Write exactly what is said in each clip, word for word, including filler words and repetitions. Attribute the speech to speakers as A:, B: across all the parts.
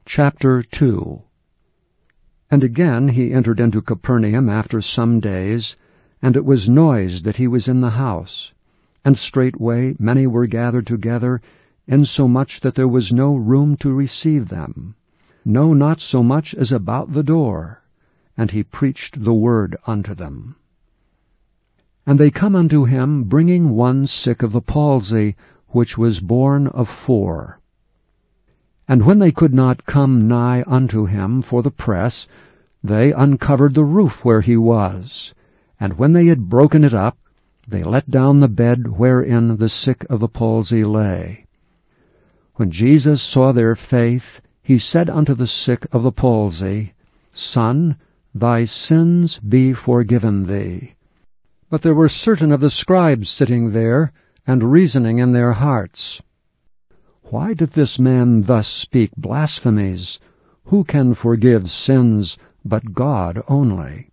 A: Chapter two. And again he entered into Capernaum after some days, and it was noised that he was in the house. And straightway many were gathered together, insomuch that there was no room to receive them, no, not so much as about the door. And he preached the word unto them. And they come unto him, bringing one sick of the palsy, which was born of four. And when they could not come nigh unto him for the press, they uncovered the roof where he was. And when they had broken it up, they let down the bed wherein the sick of the palsy lay. When Jesus saw their faith, he said unto the sick of the palsy, Son, thy sins be forgiven thee. But there were certain of the scribes sitting there, and reasoning in their hearts, Why doth this man thus speak blasphemies? Who can forgive sins but God only?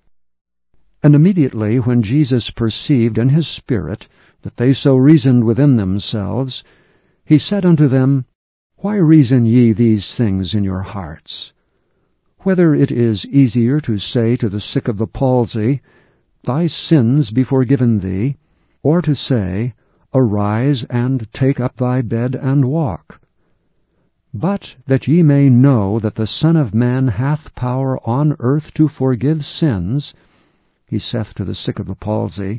A: And immediately when Jesus perceived in his spirit that they so reasoned within themselves, he said unto them, Why reason ye these things in your hearts? Whether it is easier to say to the sick of the palsy, Thy sins be forgiven thee, or to say, Arise, and take up thy bed, and walk. But that ye may know that the Son of Man hath power on earth to forgive sins, he saith to the sick of the palsy,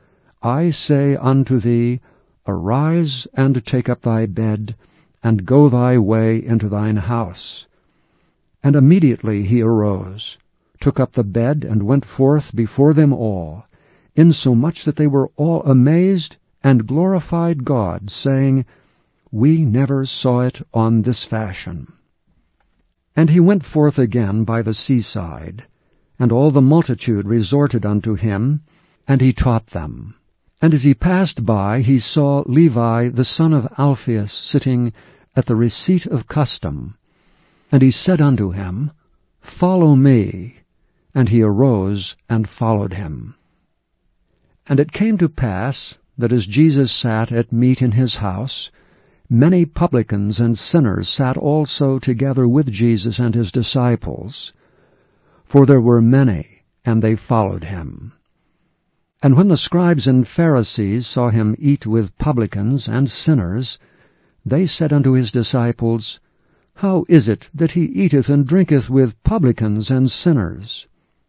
A: I say unto thee, Arise, and take up thy bed, and go thy way into thine house. And immediately he arose, took up the bed, and went forth before them all, insomuch that they were all amazed, and glorified God, saying, We never saw it on this fashion. And he went forth again by the seaside, and all the multitude resorted unto him, and he taught them. And as he passed by, he saw Levi the son of Alphaeus sitting at the receipt of custom. And he said unto him, Follow me. And he arose and followed him. And it came to pass, that as Jesus sat at meat in his house, many publicans and sinners sat also together with Jesus and his disciples. For there were many, and they followed him. And when the scribes and Pharisees saw him eat with publicans and sinners, they said unto his disciples, How is it that he eateth and drinketh with publicans and sinners?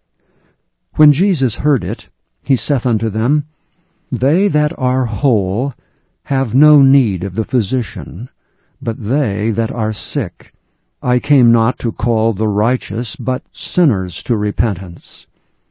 A: When Jesus heard it, he saith unto them, They that are whole have no need of the physician, but they that are sick. I came not to call the righteous, but sinners to repentance.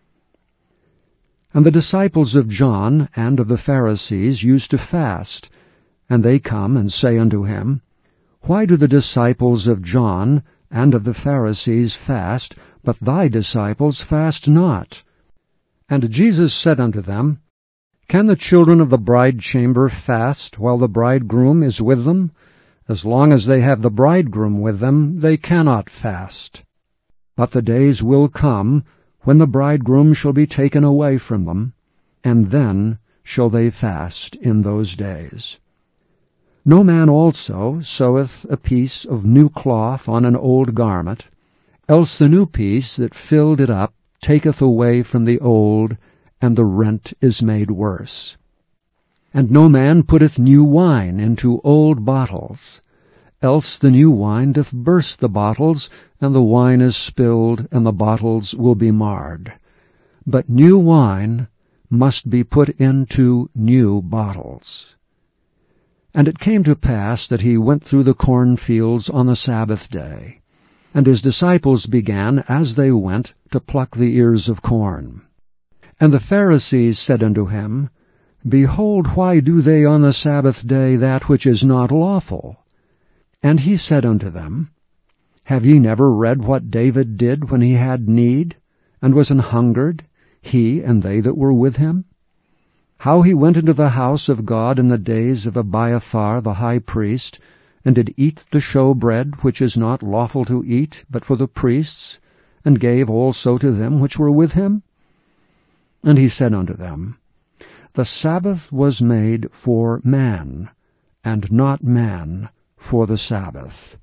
A: And the disciples of John and of the Pharisees used to fast, and they come and say unto him, Why do the disciples of John and of the Pharisees fast, but thy disciples fast not? And Jesus said unto them, Can the children of the bridechamber fast while the bridegroom is with them? As long as they have the bridegroom with them, they cannot fast. But the days will come, when the bridegroom shall be taken away from them, and then shall they fast in those days. No man also seweth a piece of new cloth on an old garment, else the new piece that filled it up taketh away from the old, and the rent is made worse. And no man putteth new wine into old bottles, else the new wine doth burst the bottles, and the wine is spilled, and the bottles will be marred. But new wine must be put into new bottles. And it came to pass that he went through the cornfields on the Sabbath day, and his disciples began, as they went, to pluck the ears of corn. And the Pharisees said unto him, Behold, why do they on the Sabbath day that which is not lawful? And he said unto them, Have ye never read what David did when he had need, and was an hungered, he and they that were with him? How he went into the house of God in the days of Abiathar the high priest, and did eat the showbread, which is not lawful to eat, but for the priests, and gave also to them which were with him? And he said unto them, The Sabbath was made for man, and not man for the Sabbath.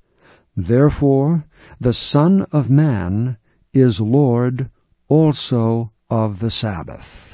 A: Therefore the Son of Man is Lord also of the Sabbath.